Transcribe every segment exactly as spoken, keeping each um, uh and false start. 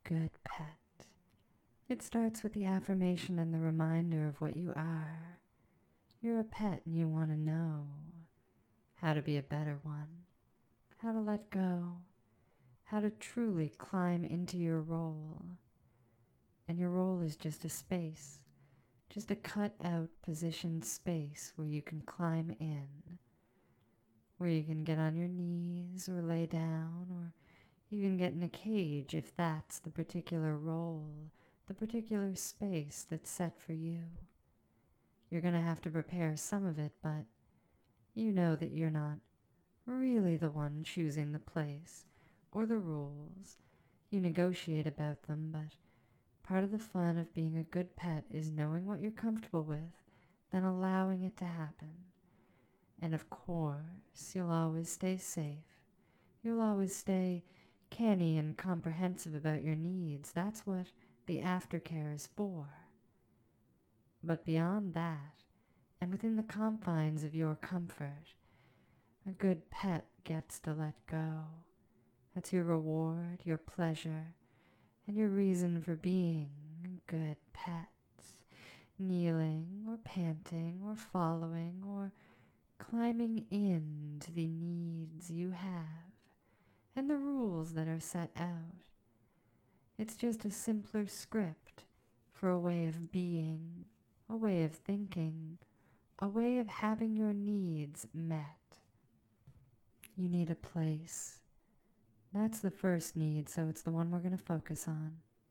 good pet. It starts with the affirmation and the reminder of what you are. You're a pet and you want to know how to be a better one, how to let go, how to truly climb into your role. And your role is just a space, just a cut-out positioned space where you can climb in, where you can get on your knees or lay down or even get in a cage if that's the particular role, the particular space that's set for you. You're going to have to prepare some of it, but you know that you're not really the one choosing the place or the rules. You negotiate about them, but part of the fun of being a good pet is knowing what you're comfortable with, then allowing it to happen. And of course, you'll always stay safe. You'll always stay canny and comprehensive about your needs. That's what the aftercare is for. But beyond that, and within the confines of your comfort, a good pet gets to let go. That's your reward, your pleasure, and your reason for being good pets. Kneeling or panting or following or climbing into the needs you have and the rules that are set out. It's just a simpler script for a way of being, a way of thinking, a way of having your needs met. You need a place. That's the first need, so it's the one we're going to focus on.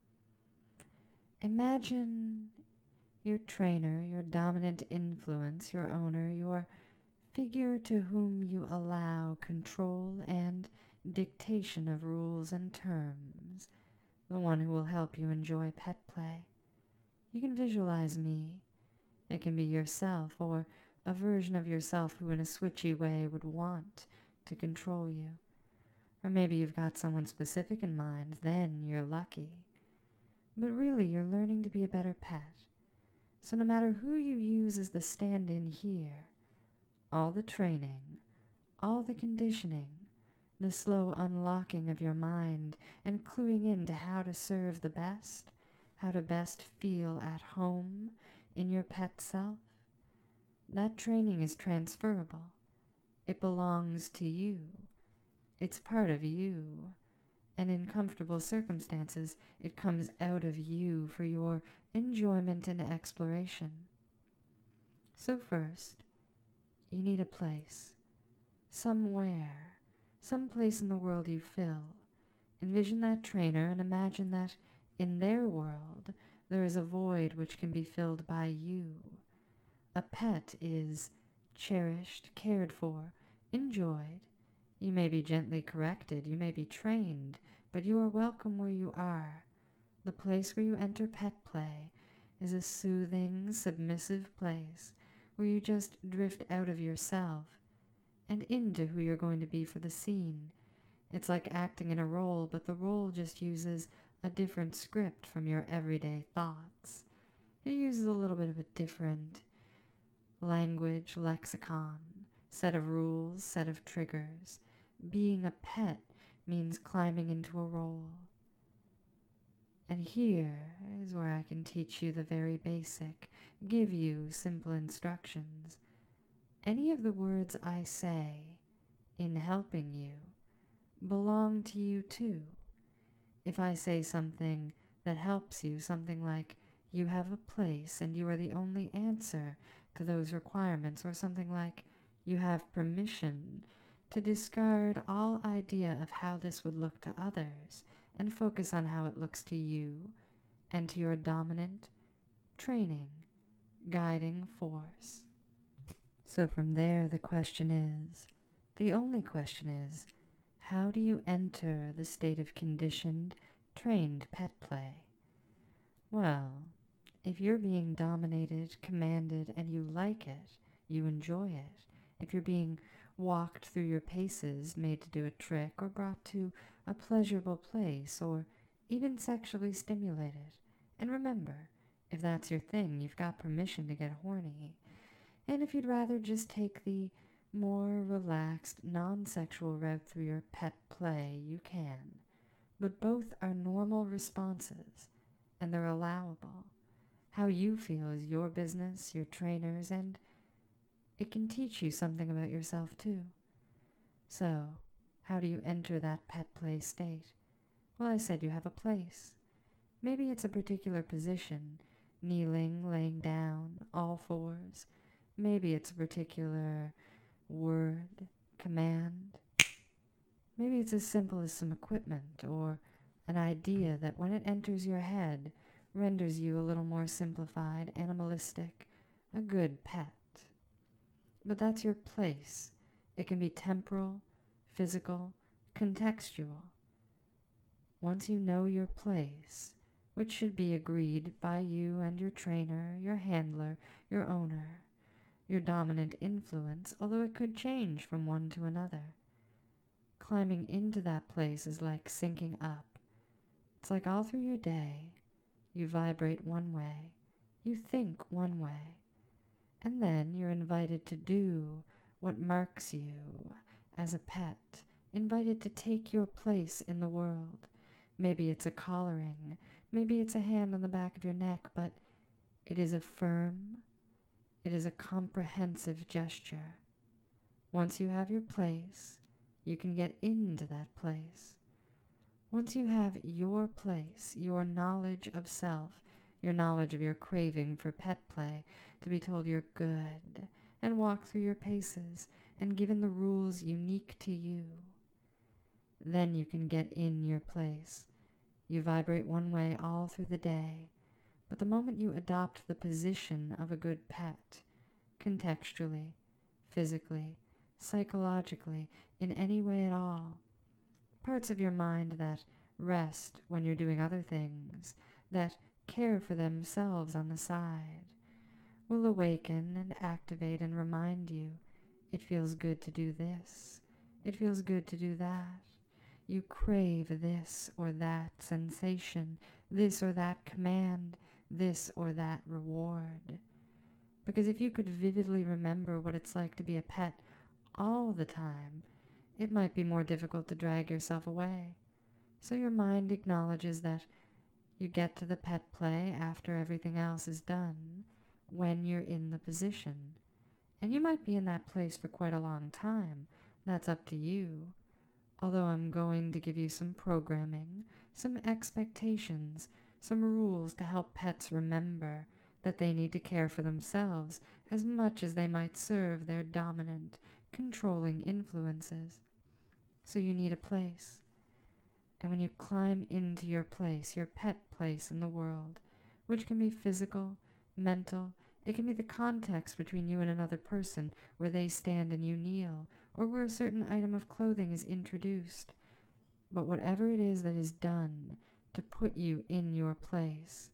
Imagine your trainer, your dominant influence, your owner, your figure to whom you allow control and dictation of rules and terms, the one who will help you enjoy pet play. You can visualize me. It can be yourself or a version of yourself who in a switchy way would want to control you. Or maybe you've got someone specific in mind, then you're lucky. But really, you're learning to be a better pet. So no matter who you use as the stand-in here, all the training, all the conditioning, the slow unlocking of your mind and cluing in to how to serve the best, how to best feel at home in your pet self, that training is transferable. It belongs to you. It's part of you. And in comfortable circumstances, it comes out of you for your enjoyment and exploration. So first, you need a place. Somewhere. Some place in the world you fill. Envision that trainer and imagine that in their world there is a void which can be filled by you. A pet is cherished, cared for, enjoyed. You may be gently corrected, you may be trained, but you are welcome where you are. The place where you enter pet play is a soothing, submissive place where you just drift out of yourself and into who you're going to be for the scene. It's like acting in a role, but the role just uses a different script from your everyday thoughts. It uses a little bit of a different language, lexicon, set of rules, set of triggers. Being a pet means climbing into a role. And here is where I can teach you the very basic, give you simple instructions. Any of the words I say in helping you belong to you too. If I say something that helps you, something like you have a place and you are the only answer to those requirements, or something like you have permission to discard all idea of how this would look to others and focus on how it looks to you and to your dominant training, guiding force. So from there, the question is, the only question is, how do you enter the state of conditioned, trained pet play? Well, if you're being dominated, commanded, and you like it, you enjoy it, if you're being walked through your paces, made to do a trick, or brought to a pleasurable place, or even sexually stimulated. And remember, if that's your thing, you've got permission to get horny. And if you'd rather just take the more relaxed, non-sexual route through your pet play, you can. but both are normal responses, and they're allowable. How you feel is your business, your trainer's, and it can teach you something about yourself too. So, how do you enter that pet play state? Well, I said you have a place. Maybe it's a particular position, kneeling, laying down, all fours. Maybe it's a particular word, command. Maybe it's as simple as some equipment or an idea that when it enters your head renders you a little more simplified, animalistic, a good pet. But that's your place. It can be temporal, physical, contextual. Once you know your place, which should be agreed by you and your trainer, your handler, your owner, your dominant influence, although it could change from one to another. Climbing into that place is like syncing up. It's like all through your day, you vibrate one way, you think one way, and then you're invited to do what marks you as a pet, invited to take your place in the world. Maybe it's a collaring, maybe it's a hand on the back of your neck, but it is a firm, it is a comprehensive gesture. Once you have your place, you can get into that place. Once you have your place, your knowledge of self, your knowledge of your craving for pet play, to be told you're good, and walk through your paces, and given the rules unique to you, then you can get in your place. You vibrate one way all through the day, but the moment you adopt the position of a good pet, contextually, physically, psychologically, in any way at all, parts of your mind that rest when you're doing other things, that care for themselves on the side, will awaken and activate and remind you, it feels good to do this, it feels good to do that. You crave this or that sensation, this or that command, this or that reward. Because if you could vividly remember what it's like to be a pet all the time, it might be more difficult to drag yourself away. So your mind acknowledges that you get to the pet play after everything else is done, when you're in the position. And you might be in that place for quite a long time. That's up to you. Although I'm going to give you some programming, some expectations, some rules to help pets remember that they need to care for themselves as much as they might serve their dominant, controlling influences. So you need a place. And when you climb into your place, your pet place in the world, which can be physical, mental, it can be the context between you and another person where they stand and you kneel, or where a certain item of clothing is introduced. But whatever it is that is done to put you in your place,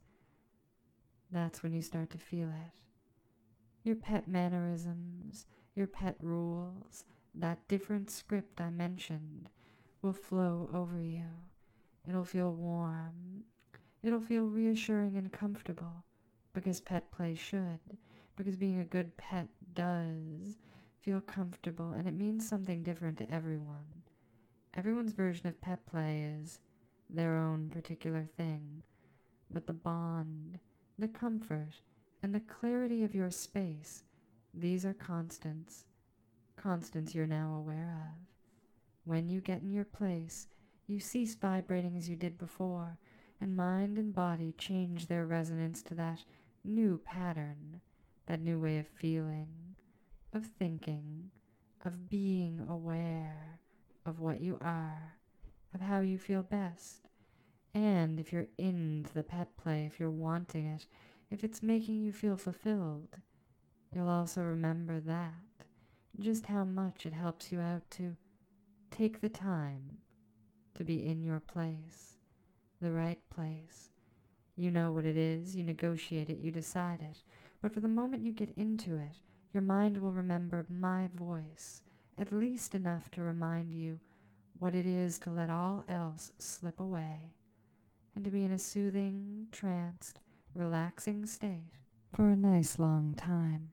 that's when you start to feel it. Your pet mannerisms, your pet rules, that different script I mentioned, will flow over you. It'll feel warm. It'll feel reassuring and comfortable, because pet play should, because being a good pet does feel comfortable, and it means something different to everyone. Everyone's version of pet play is their own particular thing, but the bond, the comfort, and the clarity of your space, these are constants, constants you're now aware of. When you get in your place, you cease vibrating as you did before, and mind and body change their resonance to that new pattern, that new way of feeling, of thinking, of being aware of what you are, of how you feel best. And if you're into the pet play, if you're wanting it, if it's making you feel fulfilled, you'll also remember that, just how much it helps you out to take the time to be in your place, the right place. You know what it is, you negotiate it, you decide it, but for the moment you get into it, your mind will remember my voice, at least enough to remind you what it is to let all else slip away, and to be in a soothing, tranced, relaxing state for a nice long time.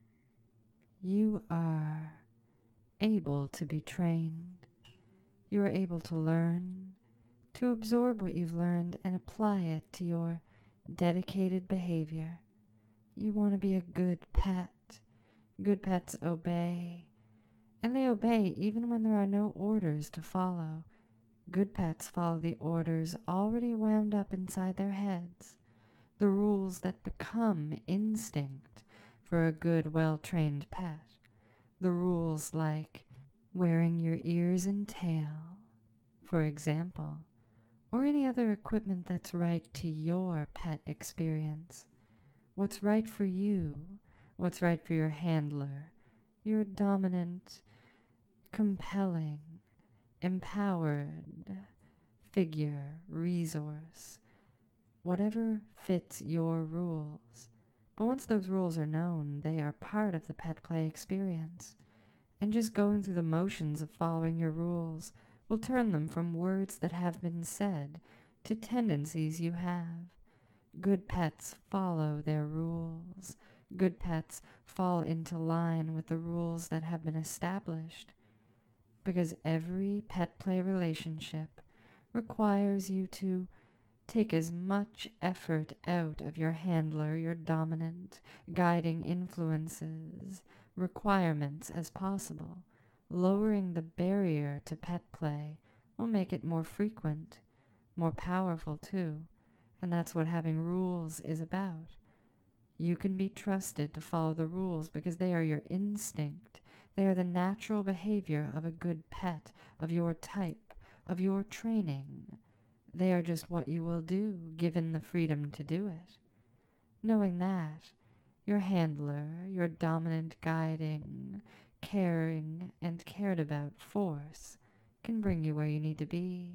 You are able to be trained. You are able to learn, to absorb what you've learned and apply it to your dedicated behavior. You want to be a good pet. Good pets obey, and they obey even when there are no orders to follow. Good pets follow the orders already wound up inside their heads, the rules that become instinct for a good, well-trained pet. The rules like wearing your ears and tail, for example, or any other equipment that's right to your pet experience. What's right for you, what's right for your handler, your dominant, compelling, empowered figure, resource, whatever fits your rules. But once those rules are known, they are part of the pet play experience. And just going through the motions of following your rules will turn them from words that have been said to tendencies you have. Good pets follow their rules. Good pets fall into line with the rules that have been established. Because every pet play relationship requires you to take as much effort out of your handler, your dominant, guiding influences, requirements as possible. Lowering the barrier to pet play will make it more frequent, more powerful too, and that's what having rules is about. You can be trusted to follow the rules because they are your instinct. They are the natural behavior of a good pet, of your type, of your training. They are just what you will do, given the freedom to do it. Knowing that, your handler, your dominant, guiding, caring, and cared about force can bring you where you need to be,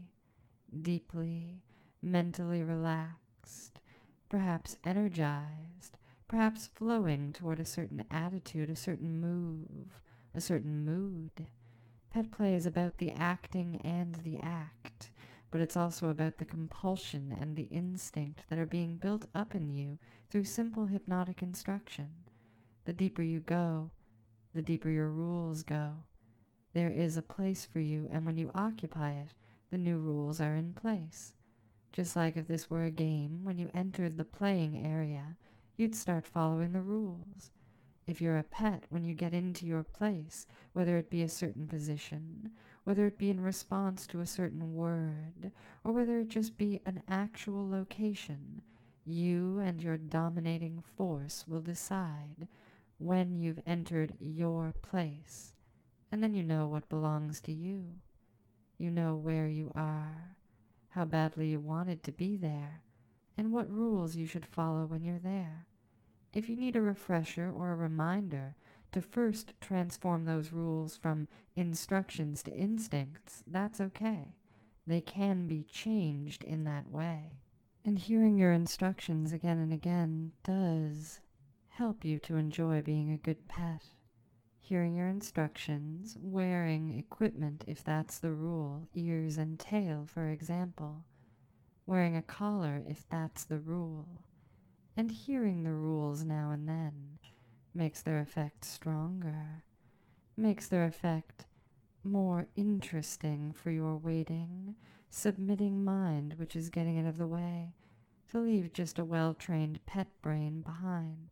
deeply, mentally relaxed, perhaps energized, perhaps flowing toward a certain attitude, a certain move, a certain mood. Pet play is about the acting and the act, but it's also about the compulsion and the instinct that are being built up in you through simple hypnotic instruction. The deeper you go, the deeper your rules go. There is a place for you, and when you occupy it, the new rules are in place. Just like if this were a game, when you entered the playing area, you'd start following the rules. If you're a pet, when you get into your place, whether it be a certain position, whether it be in response to a certain word, or whether it just be an actual location, you and your dominating force will decide when you've entered your place, and then you know what belongs to you. You know where you are, how badly you wanted to be there, and what rules you should follow when you're there. If you need a refresher or a reminder to first transform those rules from instructions to instincts, that's okay. They can be changed in that way. And hearing your instructions again and again does help you to enjoy being a good pet. Hearing your instructions, wearing equipment if that's the rule, ears and tail for example, wearing a collar if that's the rule, and hearing the rules now and then makes their effect stronger, makes their effect more interesting for your waiting, submitting mind which is getting out of the way to leave just a well-trained pet brain behind.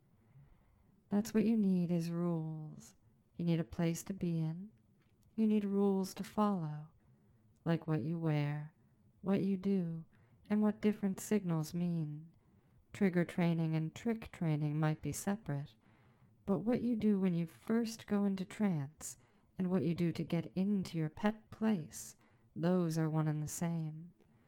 That's what you need is rules. You need a place to be in. You need rules to follow, like what you wear, what you do, and what different signals mean. Trigger training and trick training might be separate, but what you do when you first go into trance and what you do to get into your pet place, those are one and the same.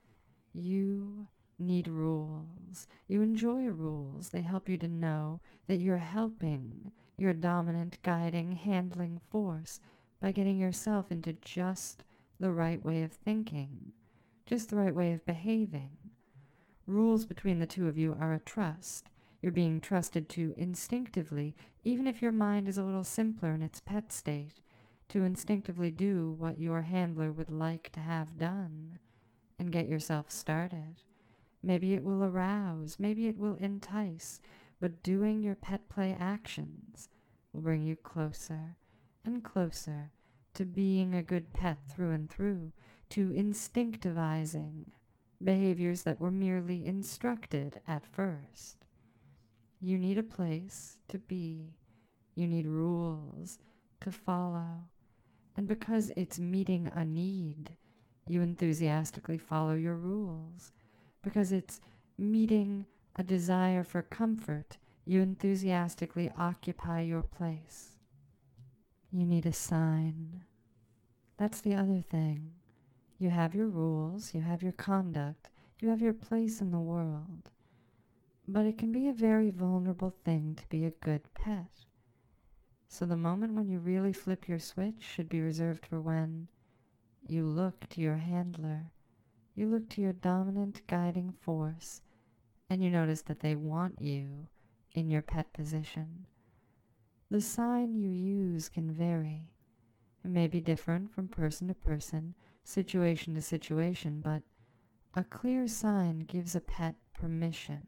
You need rules. You enjoy rules. They help you to know that you're helping your dominant, guiding, handling force by getting yourself into just the right way of thinking, just the right way of behaving. Rules between the two of you are a trust. You're being trusted to instinctively, even if your mind is a little simpler in its pet state, to instinctively do what your handler would like to have done and get yourself started. Maybe it will arouse, maybe it will entice, but doing your pet play actions will bring you closer and closer to being a good pet through and through, to instinctivizing behaviors that were merely instructed at first. You need a place to be. You need rules to follow. And because it's meeting a need, you enthusiastically follow your rules. Because it's meeting a desire for comfort, you enthusiastically occupy your place. You need a sign. That's the other thing. You have your rules, you have your conduct, you have your place in the world. But it can be a very vulnerable thing to be a good pet. So the moment when you really flip your switch should be reserved for when you look to your handler, you look to your dominant guiding force, and you notice that they want you in your pet position. The sign you use can vary. It may be different from person to person, situation to situation, but a clear sign gives a pet permission.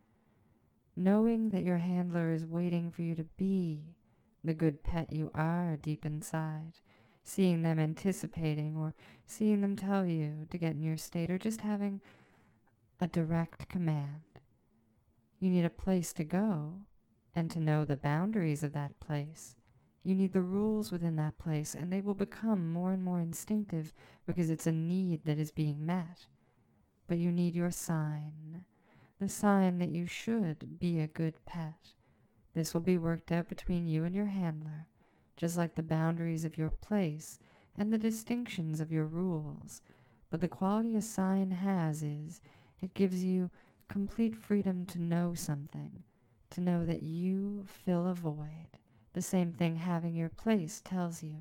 Knowing that your handler is waiting for you to be the good pet you are deep inside, seeing them anticipating or seeing them tell you to get in your state, or just having a direct command. You need a place to go, and to know the boundaries of that place. You need the rules within that place, and they will become more and more instinctive because it's a need that is being met. But you need your sign, the sign that you should be a good pet. This will be worked out between you and your handler, just like the boundaries of your place and the distinctions of your rules. But the quality a sign has is it gives you complete freedom to know something, to know that you fill a void. The same thing having your place tells you.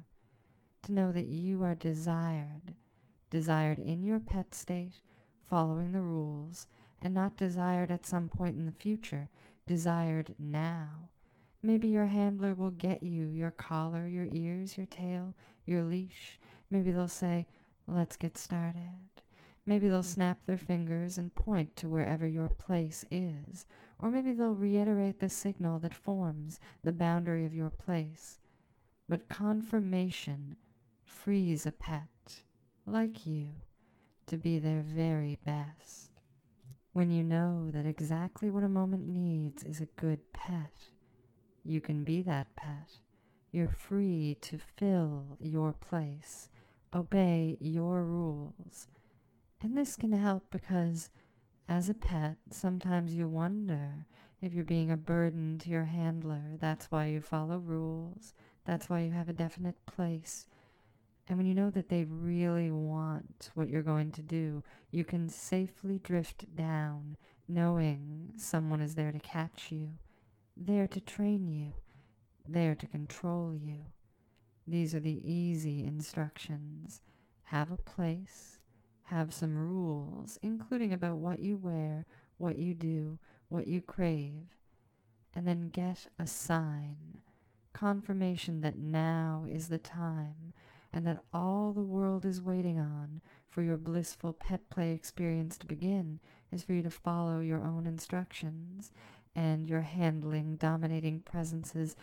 To know that you are desired, desired in your pet state, following the rules, and not desired at some point in the future, desired now. Maybe your handler will get you your collar, your ears, your tail, your leash. Maybe they'll say, let's get started. Maybe they'll snap their fingers and point to wherever your place is. Or maybe they'll reiterate the signal that forms the boundary of your place. But confirmation frees a pet, like you, to be their very best. When you know that exactly what a moment needs is a good pet, you can be that pet. You're free to fill your place, obey your rules. And this can help because as a pet, sometimes you wonder if you're being a burden to your handler. That's why you follow rules. That's why you have a definite place. And when you know that they really want what you're going to do, you can safely drift down, knowing someone is there to catch you, there to train you, there to control you. These are the easy instructions. Have a place. Have some rules, including about what you wear, what you do, what you crave, and then get a sign, confirmation that now is the time, and that all the world is waiting on for your blissful pet play experience to begin is for you to follow your own instructions and your handling, dominating presence's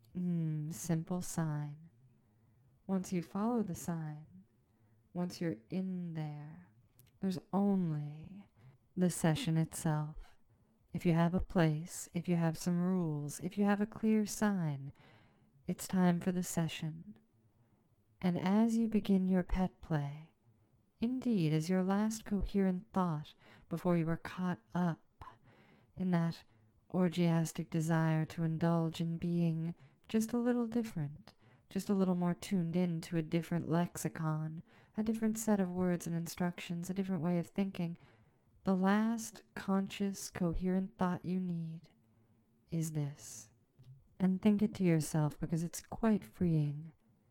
mm, simple sign. Once you follow the sign, once you're in there, there's only the session itself. If you have a place, if you have some rules, if you have a clear sign, it's time for the session. And as you begin your pet play, indeed as your last coherent thought before you were caught up in that orgiastic desire to indulge in being just a little different, just a little more tuned in to a different lexicon, a different set of words and instructions, a different way of thinking, the last conscious, coherent thought you need is this. And think it to yourself because it's quite freeing.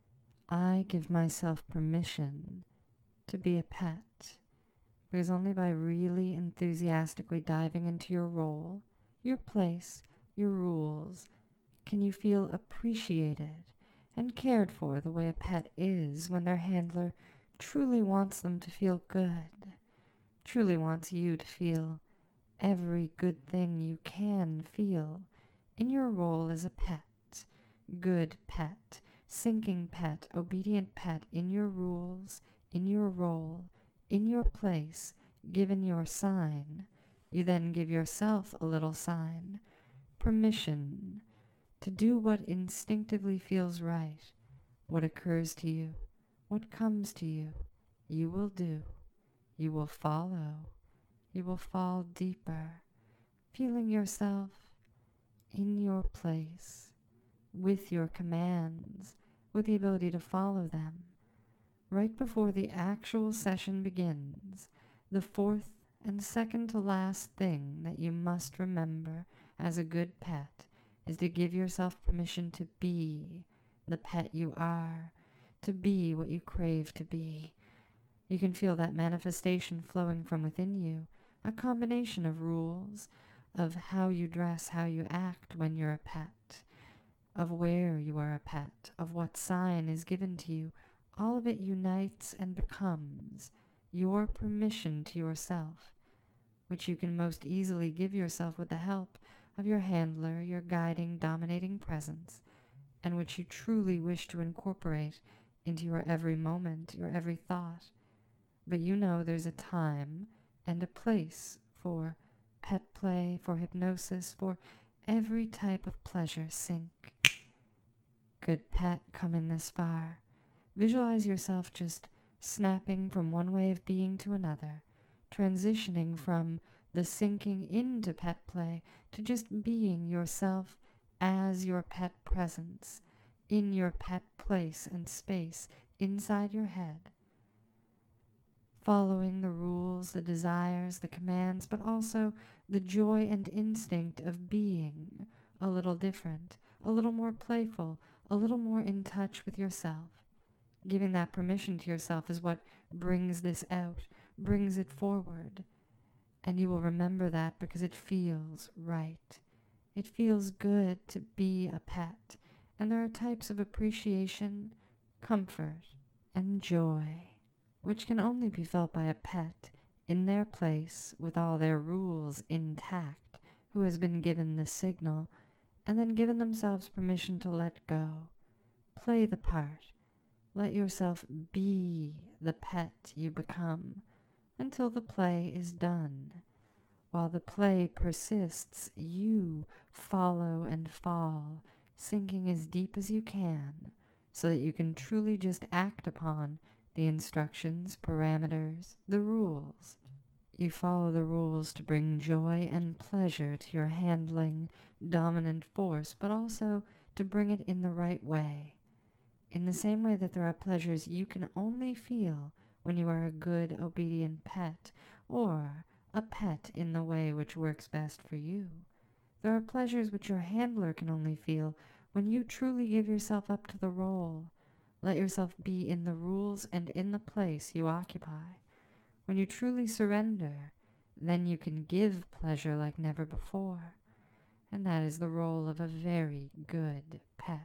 I give myself permission to be a pet, because only by really enthusiastically diving into your role, your place, your rules, can you feel appreciated and cared for the way a pet is when their handler truly wants them to feel good, truly wants you to feel every good thing you can feel in your role as a pet, good pet, sinking pet, obedient pet, in your rules, in your role, in your place, given your sign, you then give yourself a little sign, permission to do what instinctively feels right, what occurs to you, what comes to you, you will do, you will follow, you will fall deeper, feeling yourself in your place, with your commands, with the ability to follow them. Right before the actual session begins, the fourth and second to last thing that you must remember as a good pet is to give yourself permission to be the pet you are, to be what you crave to be. You can feel that manifestation flowing from within you, a combination of rules, of how you dress, how you act when you're a pet, of where you are a pet, of what sign is given to you. All of it unites and becomes your permission to yourself, which you can most easily give yourself with the help of your handler, your guiding, dominating presence, and which you truly wish to incorporate into your every moment, your every thought. But you know there's a time and a place for pet play, for hypnosis, for every type of pleasure sink. Good pet, coming this far. Visualize yourself just snapping from one way of being to another, transitioning from the sinking into pet play to just being yourself as your pet presence, in your pet place and space, inside your head. Following the rules, the desires, the commands, but also the joy and instinct of being a little different, a little more playful, a little more in touch with yourself. Giving that permission to yourself is what brings this out, brings it forward. And you will remember that because it feels right. It feels good to be a pet. And there are types of appreciation, comfort, and joy, which can only be felt by a pet in their place with all their rules intact, who has been given the signal and then given themselves permission to let go. Play the part. Let yourself be the pet you become until the play is done. While the play persists, you follow and fall, sinking as deep as you can, so that you can truly just act upon the instructions, parameters, the rules. You follow the rules to bring joy and pleasure to your handling dominant force, but also to bring it in the right way. In the same way that there are pleasures you can only feel when you are a good, obedient pet, or a pet in the way which works best for you. There are pleasures which your handler can only feel when you truly give yourself up to the role. Let yourself be in the rules and in the place you occupy. When you truly surrender, then you can give pleasure like never before. And that is the role of a very good pet.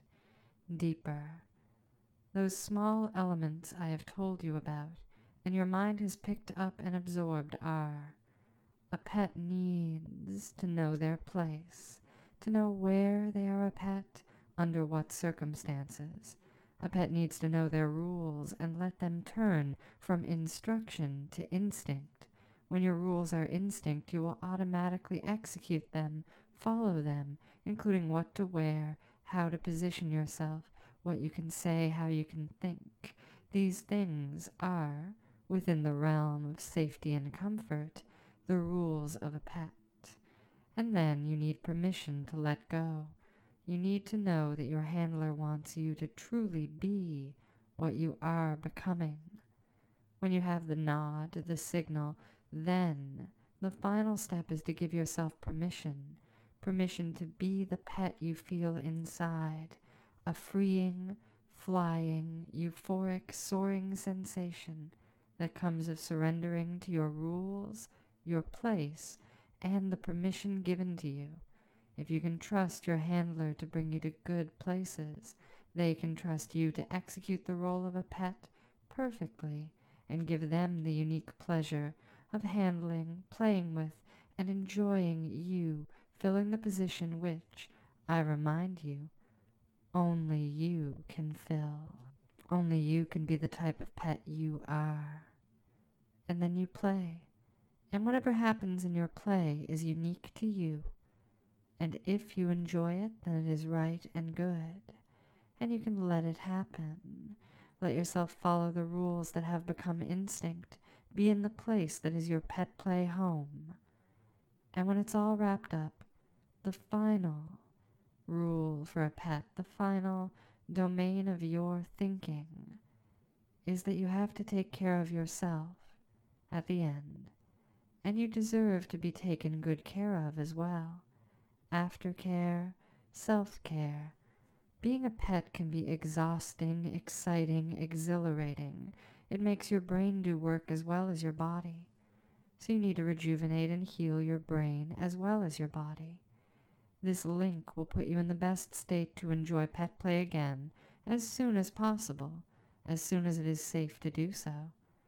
Deeper. Those small elements I have told you about, and your mind has picked up and absorbed are: a pet needs to know their place, to know where they are a pet, under what circumstances. A pet needs to know their rules and let them turn from instruction to instinct. When your rules are instinct, you will automatically execute them, follow them, including what to wear, how to position yourself, what you can say, how you can think. These things are, within the realm of safety and comfort, the rules of a pet. And then you need permission to let go. You need to know that your handler wants you to truly be what you are becoming. When you have the nod, the signal, then the final step is to give yourself permission. Permission to be the pet you feel inside. A freeing, flying, euphoric, soaring sensation that comes of surrendering to your rules, your place, and the permission given to you. If you can trust your handler to bring you to good places, they can trust you to execute the role of a pet perfectly and give them the unique pleasure of handling, playing with, and enjoying you, filling the position which, I remind you, only you can fill. Only you can be the type of pet you are. And then you play. And whatever happens in your play is unique to you. And if you enjoy it, then it is right and good. And you can let it happen. Let yourself follow the rules that have become instinct. Be in the place that is your pet play home. And when it's all wrapped up, the final rule for a pet, the final domain of your thinking, is that you have to take care of yourself at the end. And you deserve to be taken good care of as well. Aftercare, self-care. Being a pet can be exhausting, exciting, exhilarating. It makes your brain do work as well as your body. So you need to rejuvenate and heal your brain as well as your body. This link will put you in the best state to enjoy pet play again as soon as possible, as soon as it is safe to do so.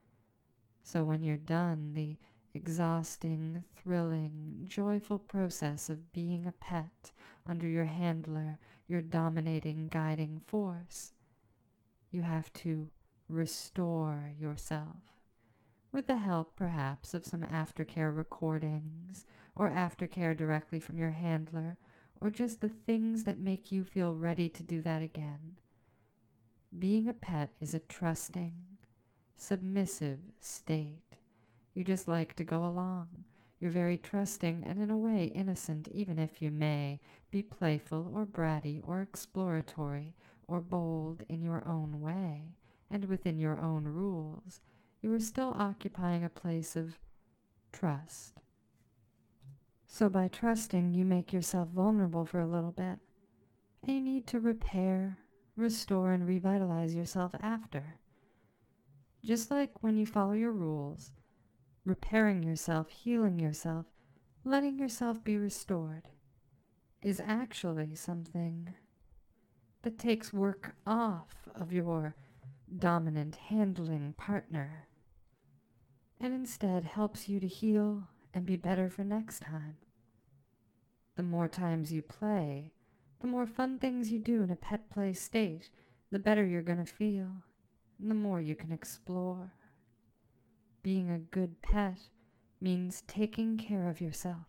So when you're done, the exhausting, thrilling, joyful process of being a pet under your handler, your dominating, guiding force, you have to restore yourself. With the help, perhaps, of some aftercare recordings, or aftercare directly from your handler, or just the things that make you feel ready to do that again. Being a pet is a trusting, submissive state. You just like to go along. You're very trusting and in a way innocent, even if you may be playful or bratty or exploratory or bold in your own way and within your own rules. You are still occupying a place of trust. So by trusting, you make yourself vulnerable for a little bit. And you need to repair, restore, and revitalize yourself after. Just like when you follow your rules, repairing yourself, healing yourself, letting yourself be restored is actually something that takes work off of your dominant handling partner and instead helps you to heal and be better for next time. The more times you play, the more fun things you do in a pet play state, the better you're going to feel, and the more you can explore. Being a good pet means taking care of yourself.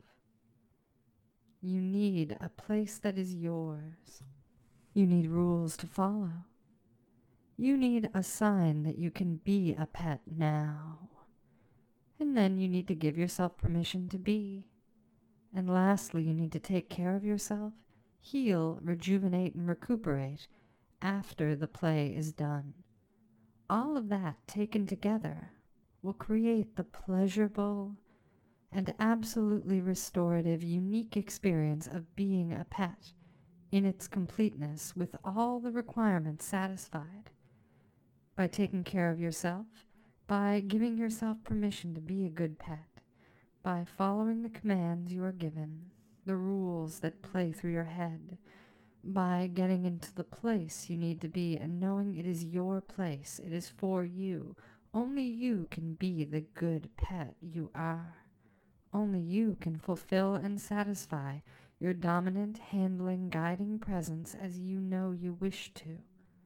You need a place that is yours. You need rules to follow. You need a sign that you can be a pet now. And then you need to give yourself permission to be. And lastly, you need to take care of yourself, heal, rejuvenate, and recuperate after the play is done. All of that taken together will create the pleasurable and absolutely restorative, unique experience of being a pet in its completeness with all the requirements satisfied. By taking care of yourself, by giving yourself permission to be a good pet, by following the commands you are given, the rules that play through your head, by getting into the place you need to be and knowing it is your place, it is for you. Only you can be the good pet you are. Only you can fulfill and satisfy your dominant, handling, guiding presence as you know you wish to.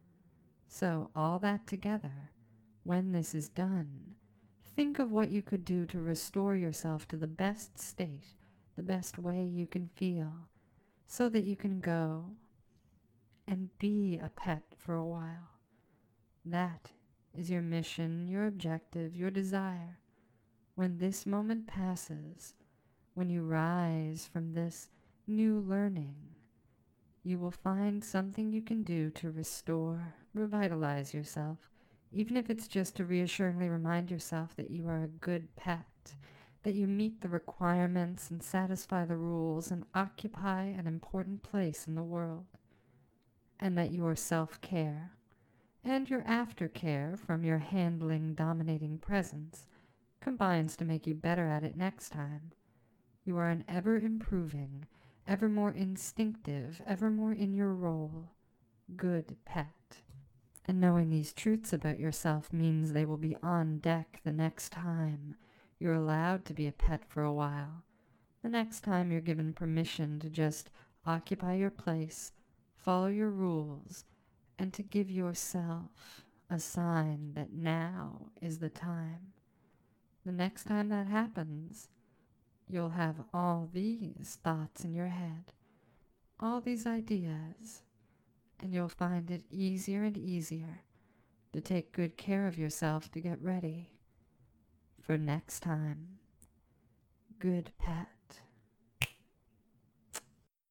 So all that together, when this is done, think of what you could do to restore yourself to the best state, the best way you can feel, so that you can go and be a pet for a while. That is your mission, your objective, your desire. When this moment passes, when you rise from this new learning, you will find something you can do to restore, revitalize yourself, even if it's just to reassuringly remind yourself that you are a good pet, that you meet the requirements and satisfy the rules and occupy an important place in the world, and that your self-care and your aftercare from your handling, dominating presence combines to make you better at it next time. You are an ever-improving, ever more instinctive, ever more in your role, good pet. And knowing these truths about yourself means they will be on deck the next time you're allowed to be a pet for a while. The next time you're given permission to just occupy your place, follow your rules, and to give yourself a sign that now is the time. The next time that happens, you'll have all these thoughts in your head, all these ideas, and you'll find it easier and easier to take good care of yourself to get ready for next time. Good pet.